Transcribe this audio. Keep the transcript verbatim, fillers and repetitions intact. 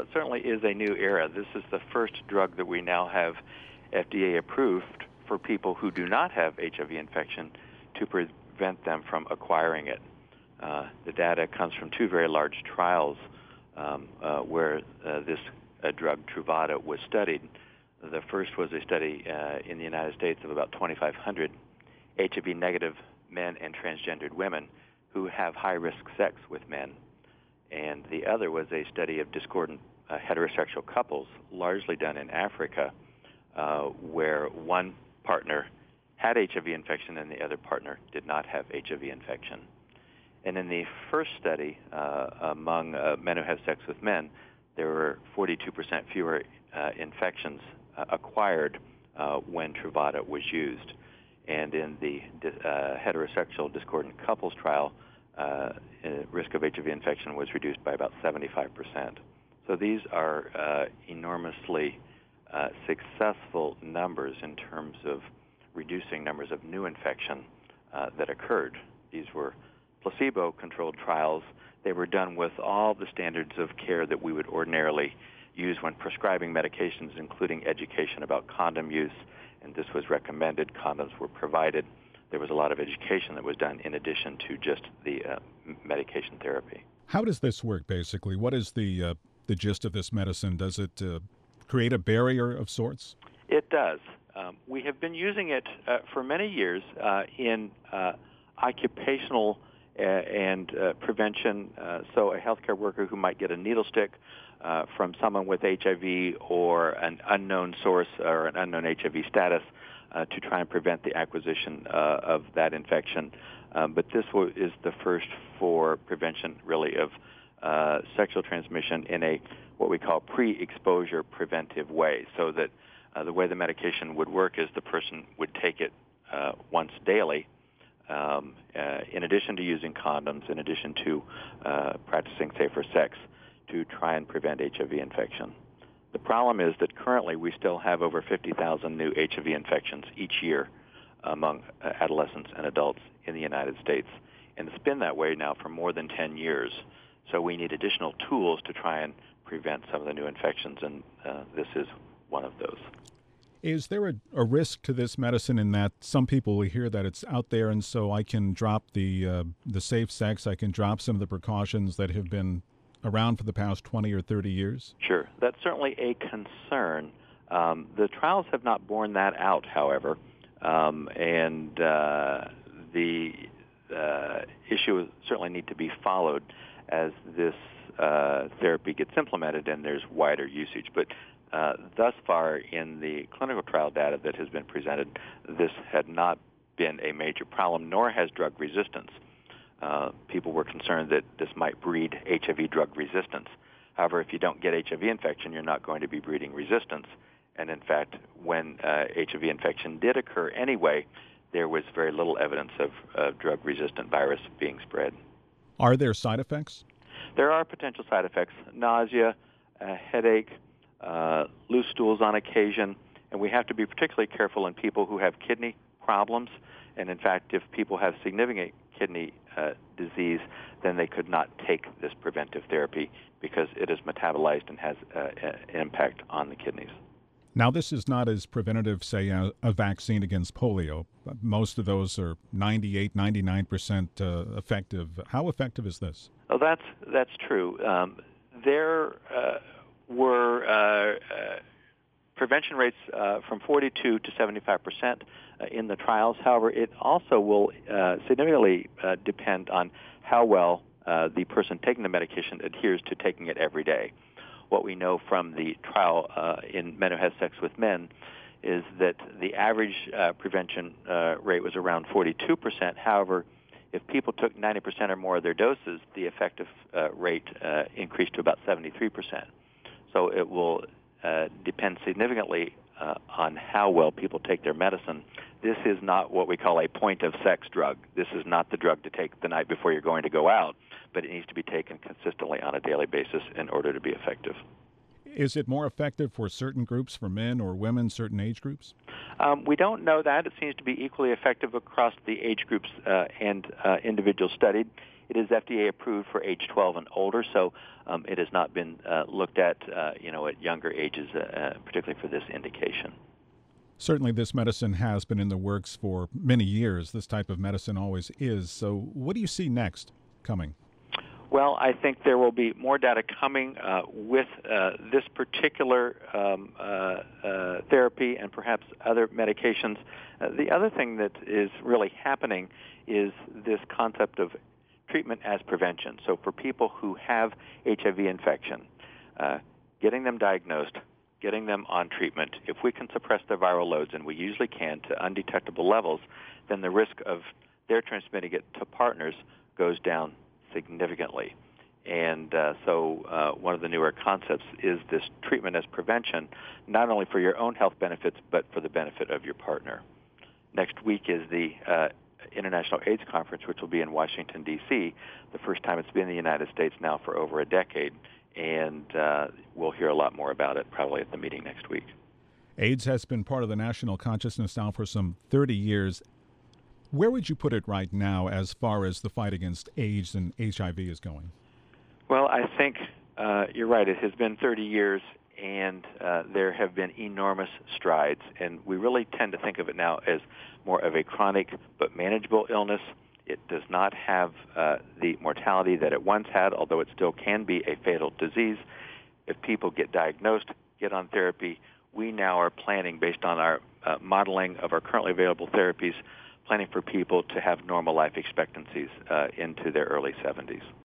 it certainly is a new era. This is the first drug that we now have F D A approved for people who do not have H I V infection to prevent them from acquiring it. Uh, the data comes from two very large trials um, uh, where uh, this uh, drug, Truvada, was studied. The first was a study uh, in the United States of about twenty-five hundred H I V-negative men and transgendered women who have high-risk sex with men. And the other was a study of discordant uh, heterosexual couples, largely done in Africa, uh, where one partner had H I V infection and the other partner did not have H I V infection. And in the first study, uh, among uh, men who have sex with men, there were forty-two percent fewer uh, infections uh, acquired uh, when Truvada was used. And in the uh, heterosexual discordant couples trial, uh, risk of H I V infection was reduced by about seventy-five percent. So these are uh, enormously uh, successful numbers in terms of reducing numbers of new infection uh, that occurred. These were placebo-controlled trials. They were done with all the standards of care that we would ordinarily use when prescribing medications, including education about condom use, and this was recommended. Condoms were provided. There was a lot of education that was done in addition to just the uh, medication therapy. How does this work, basically? What is the uh, the gist of this medicine? Does it uh, create a barrier of sorts? It does. Um, we have been using it uh, for many years uh, in uh, occupational uh, and uh, prevention. Uh, so a healthcare worker who might get a needle stick uh, from someone with H I V or an unknown source or an unknown H I V status uh, to try and prevent the acquisition uh, of that infection. Um, but this w- is the first for prevention, really, of uh, sexual transmission in a what we call pre-exposure preventive way, so that uh, the way the medication would work is the person would take it uh, once daily, um, uh, in addition to using condoms, in addition to uh, practicing safer sex, to try and prevent H I V infection. The problem is that currently we still have over fifty thousand new H I V infections each year among uh, adolescents and adults in the United States. And it's been that way now for more than ten years. So we need additional tools to try and prevent some of the new infections, and uh, this is one of those. Is there a, a risk to this medicine in that some people will hear that it's out there and so I can drop the uh, the safe sex, I can drop some of the precautions that have been around for the past twenty or thirty years? Sure. That's certainly a concern. Um, the trials have not borne that out, however, um, and uh, the uh, issue will certainly need to be followed as this uh, therapy gets implemented and there's wider usage. But uh, thus far in the clinical trial data that has been presented, this had not been a major problem, nor has drug resistance. Uh, people were concerned that this might breed H I V drug resistance. However, if you don't get H I V infection, you're not going to be breeding resistance. And in fact, when uh, H I V infection did occur anyway, there was very little evidence of uh, drug-resistant virus being spread. Are there side effects? There are potential side effects: nausea, uh, headache, uh, loose stools on occasion, and we have to be particularly careful in people who have kidney problems. And in fact, if people have significant kidney uh, disease, then they could not take this preventive therapy because it is metabolized and has uh, an impact on the kidneys. Now, this is not as preventative, say, a, a vaccine against polio. Most of those are ninety-eight, ninety-nine percent uh, effective. How effective is this? Oh, that's that's true. Um, there uh, were uh, uh, prevention rates uh, from forty-two to seventy-five percent uh, in the trials. However, it also will uh, significantly uh, depend on how well uh, the person taking the medication adheres to taking it every day. What we know from the trial uh, in men who have sex with men is that the average uh, prevention uh, rate was around forty-two percent. However, if people took ninety percent or more of their doses, the effective uh, rate uh, increased to about seventy-three percent. So it will uh, depend significantly uh, on how well people take their medicine. This is not what we call a point-of-sex drug. This is not the drug to take the night before you're going to go out, but it needs to be taken consistently on a daily basis in order to be effective. Is it more effective for certain groups, for men or women, certain age groups? Um, we don't know that. It seems to be equally effective across the age groups uh, and uh, individuals studied. It is F D A approved for age twelve and older, so um, it has not been uh, looked at, uh, you know, at younger ages, uh, particularly for this indication. Certainly, this medicine has been in the works for many years. This type of medicine always is. So what do you see next coming? Well, I think there will be more data coming uh, with uh, this particular um, uh, uh, therapy and perhaps other medications. Uh, the other thing that is really happening is this concept of treatment as prevention. So for people who have H I V infection, uh, getting them diagnosed, getting them on treatment, if we can suppress their viral loads, and we usually can, to undetectable levels, then the risk of their transmitting it to partners goes down significantly. And uh, so uh, one of the newer concepts is this treatment as prevention, not only for your own health benefits, but for the benefit of your partner. Next week is the uh, International AIDS Conference, which will be in Washington, D C, the first time it's been in the United States now for over a decade. And uh, we'll hear a lot more about it probably at the meeting next week. AIDS has been part of the national consciousness now for some thirty years. Where would you put it right now as far as the fight against AIDS and H I V is going? Well, I think uh, you're right. It has been thirty years, and uh, there have been enormous strides. And we really tend to think of it now as more of a chronic but manageable illness. It does not have uh, the mortality that it once had, although it still can be a fatal disease. If people get diagnosed, get on therapy, we now are planning, based on our uh, modeling of our currently available therapies, planning for people to have normal life expectancies uh, into their early seventies.